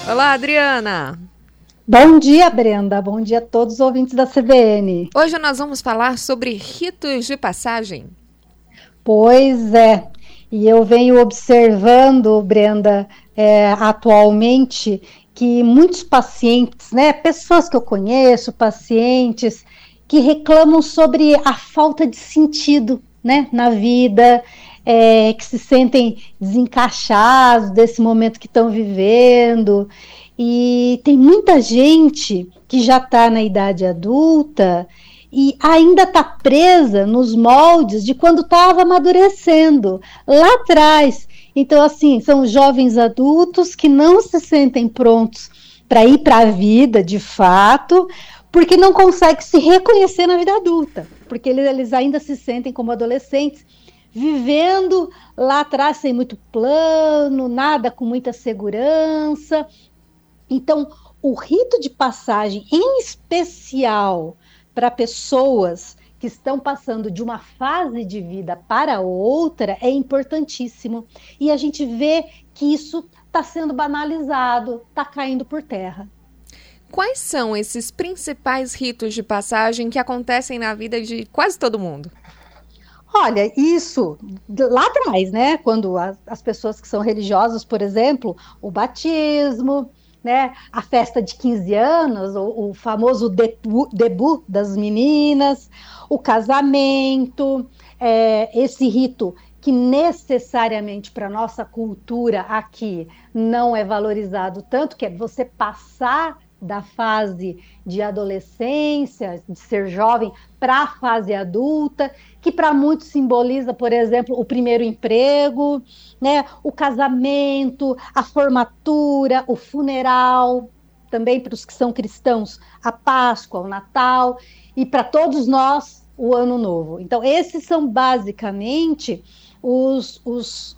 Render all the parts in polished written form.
Olá, Adriana. Bom dia, Brenda. Bom dia a todos os ouvintes da CBN. Hoje nós vamos falar sobre ritos de passagem. Pois é, e eu venho observando, Brenda, atualmente, que muitos pacientes, né, pessoas que eu conheço, pacientes, que reclamam sobre a falta de sentido, né, na vida, que se sentem desencaixados desse momento que estão vivendo. E tem muita gente que já está na idade adulta e ainda está presa nos moldes de quando estava amadurecendo lá atrás. Então, assim, são jovens adultos que não se sentem prontos para ir para a vida de fato, porque não conseguem se reconhecer na vida adulta, porque eles ainda se sentem como adolescentes, vivendo lá atrás sem muito plano, nada com muita segurança. Então, o rito de passagem, em especial para pessoas que estão passando de uma fase de vida para outra, é importantíssimo. E a gente vê que isso está sendo banalizado, está caindo por terra. Quais são esses principais ritos de passagem que acontecem na vida de quase todo mundo? Olha, isso lá atrás, né? Quando as pessoas que são religiosas, por exemplo, o batismo, né? A festa de 15 anos, o famoso debut das meninas, o casamento, esse rito que necessariamente para a nossa cultura aqui não é valorizado tanto, que é você passar da fase de adolescência, de ser jovem, para a fase adulta, que para muitos simboliza, por exemplo, o primeiro emprego, né, o casamento, a formatura, o funeral, também para os que são cristãos, a Páscoa, o Natal, e para todos nós, o Ano Novo. Então, esses são basicamente os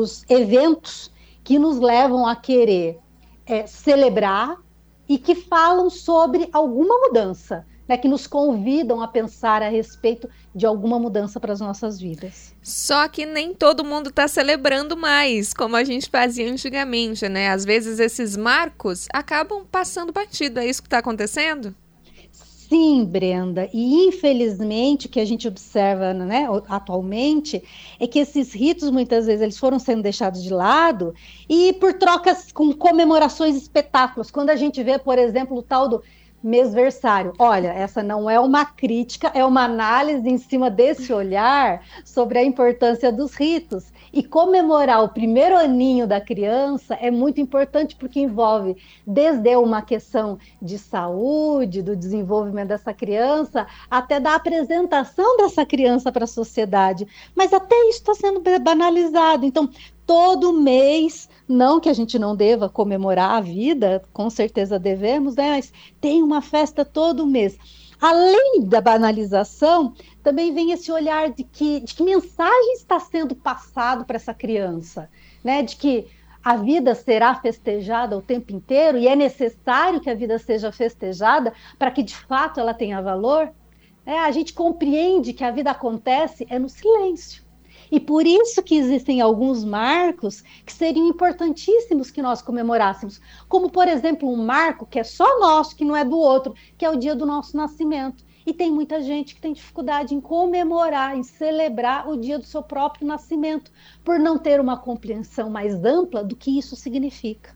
eventos que nos levam a querer celebrar e que falam sobre alguma mudança, né, que nos convidam a pensar a respeito de alguma mudança para as nossas vidas. Só que nem todo mundo está celebrando mais, como a gente fazia antigamente, né? Às vezes esses marcos acabam passando batido. É isso que está acontecendo? Sim, Brenda, e infelizmente o que a gente observa, né, atualmente é que esses ritos muitas vezes eles foram sendo deixados de lado e por trocas com comemorações espetáculos. Quando a gente vê, por exemplo, o tal do mêsversário, olha, essa não é uma crítica, é uma análise em cima desse olhar sobre a importância dos ritos. E comemorar o primeiro aninho da criança é muito importante porque envolve desde uma questão de saúde, do desenvolvimento dessa criança, até da apresentação dessa criança para a sociedade. Mas até isso está sendo banalizado. Então, todo mês, não que a gente não deva comemorar a vida, com certeza devemos, né? Mas tem uma festa todo mês. Além da banalização, também vem esse olhar de que mensagem está sendo passado para essa criança, né? De que a vida será festejada o tempo inteiro e é necessário que a vida seja festejada para que de fato ela tenha valor. A gente compreende que a vida acontece no silêncio. E por isso que existem alguns marcos que seriam importantíssimos que nós comemorássemos, como, por exemplo, um marco que é só nosso, que não é do outro, que é o dia do nosso nascimento. E tem muita gente que tem dificuldade em comemorar, em celebrar o dia do seu próprio nascimento, por não ter uma compreensão mais ampla do que isso significa.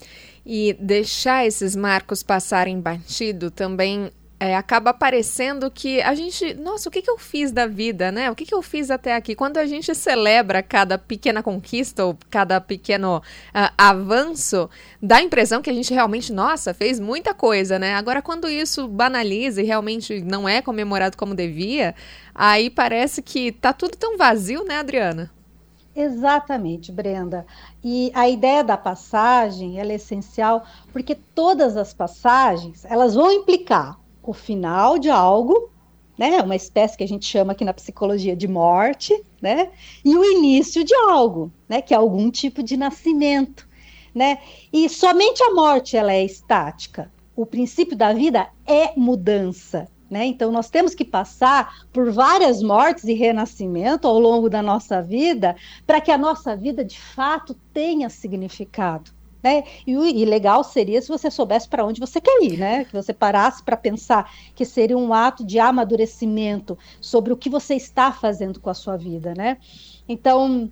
E deixar esses marcos passarem batido também acaba parecendo que a gente... Nossa, o que eu fiz da vida, né? O que eu fiz até aqui? Quando a gente celebra cada pequena conquista ou cada pequeno avanço, dá a impressão que a gente realmente, nossa, fez muita coisa, né? Agora, quando isso banaliza e realmente não é comemorado como devia, aí parece que tá tudo tão vazio, né, Adriana? Exatamente, Brenda. E a ideia da passagem, ela é essencial, porque todas as passagens, elas vão implicar o final de algo, né, uma espécie que a gente chama aqui na psicologia de morte, né, e o início de algo, né, que é algum tipo de nascimento, né, e somente a morte ela é estática. O princípio da vida é mudança, né, então nós temos que passar por várias mortes e renascimento ao longo da nossa vida para que a nossa vida de fato tenha significado. né? E legal seria se você soubesse para onde você quer ir, né? Que você parasse para pensar que seria um ato de amadurecimento sobre o que você está fazendo com a sua vida, né? Então,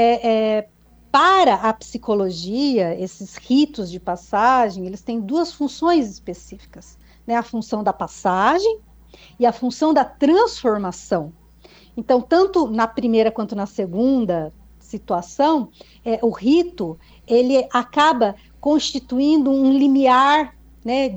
para a psicologia, esses ritos de passagem, eles têm duas funções específicas, né? A função da passagem e a função da transformação. Então, tanto na primeira quanto na segunda situação, o rito, ele acaba constituindo um limiar, né,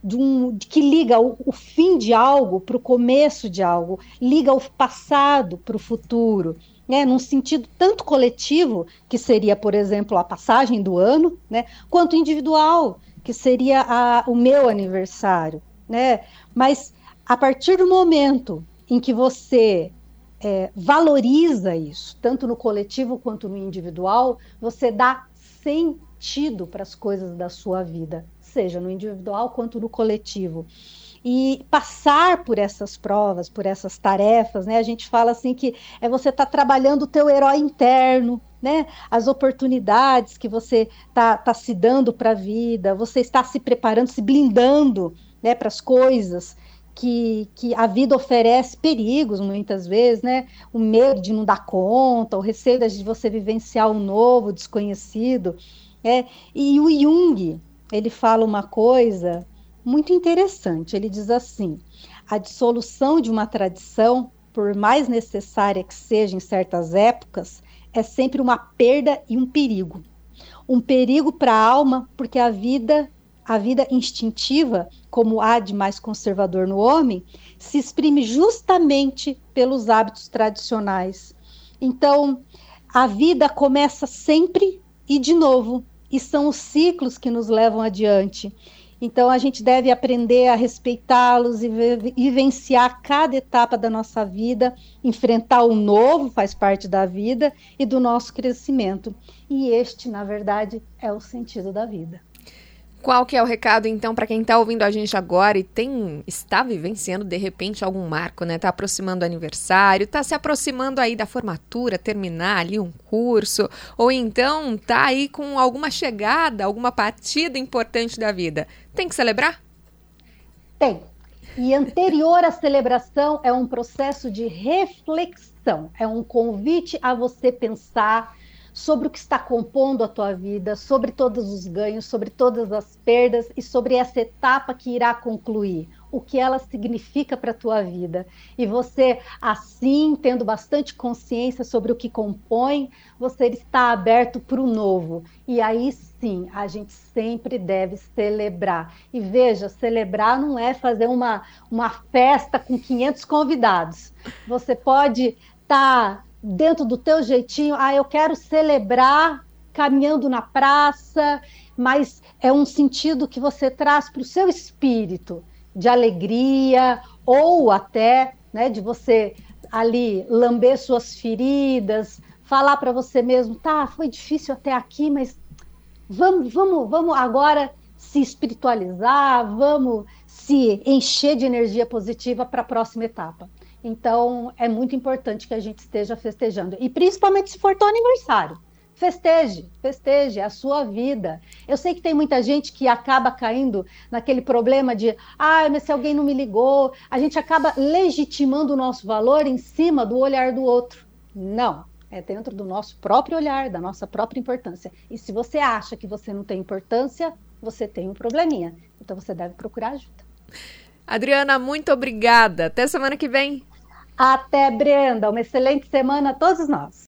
que liga o fim de algo para o começo de algo, liga o passado para o futuro, né, num sentido tanto coletivo, que seria, por exemplo, a passagem do ano, né, quanto individual, que seria o meu aniversário, né? Mas a partir do momento em que você valoriza isso, tanto no coletivo quanto no individual, você dá sentido para as coisas da sua vida, seja no individual quanto no coletivo. E passar por essas provas, por essas tarefas, né? A gente fala assim que você tá trabalhando o teu herói interno, né? As oportunidades que você tá se dando para a vida, você está se preparando, se blindando, né, para as coisas que a vida oferece, perigos muitas vezes, né? O medo de não dar conta, o receio de você vivenciar o novo, o desconhecido. E o Jung, ele fala uma coisa muito interessante. Ele diz assim: a dissolução de uma tradição, por mais necessária que seja em certas épocas, é sempre uma perda e um perigo. Um perigo para a alma, porque a vida instintiva, como há de mais conservador no homem, se exprime justamente pelos hábitos tradicionais. Então, a vida começa sempre e de novo, e são os ciclos que nos levam adiante. Então, a gente deve aprender a respeitá-los e vivenciar cada etapa da nossa vida, enfrentar o novo, faz parte da vida e do nosso crescimento. E este, na verdade, é o sentido da vida. Qual que é o recado, então, para quem está ouvindo a gente agora e está vivenciando, de repente, algum marco, né? Está aproximando o aniversário, está se aproximando aí da formatura, terminar ali um curso, ou então está aí com alguma chegada, alguma partida importante da vida. Tem que celebrar? Tem. E anterior à celebração é um processo de reflexão, é um convite a você pensar sobre o que está compondo a tua vida, sobre todos os ganhos, sobre todas as perdas e sobre essa etapa que irá concluir, o que ela significa para a tua vida. E você, assim, tendo bastante consciência sobre o que compõe, você está aberto para o novo. E aí sim, a gente sempre deve celebrar. E veja, celebrar não é fazer uma festa com 500 convidados. Você pode estar dentro do teu jeitinho, eu quero celebrar caminhando na praça, mas é um sentido que você traz para o seu espírito, de alegria, ou até, né, de você ali lamber suas feridas, falar para você mesmo, foi difícil até aqui, mas vamos agora se espiritualizar, vamos se encher de energia positiva para a próxima etapa. Então, é muito importante que a gente esteja festejando. E principalmente se for teu aniversário. Festeje a sua vida. Eu sei que tem muita gente que acaba caindo naquele problema de mas se alguém não me ligou, a gente acaba legitimando o nosso valor em cima do olhar do outro. Não, é dentro do nosso próprio olhar, da nossa própria importância. E se você acha que você não tem importância, você tem um probleminha. Então você deve procurar ajuda. Adriana, muito obrigada. Até semana que vem. Até, Brenda. Uma excelente semana a todos nós.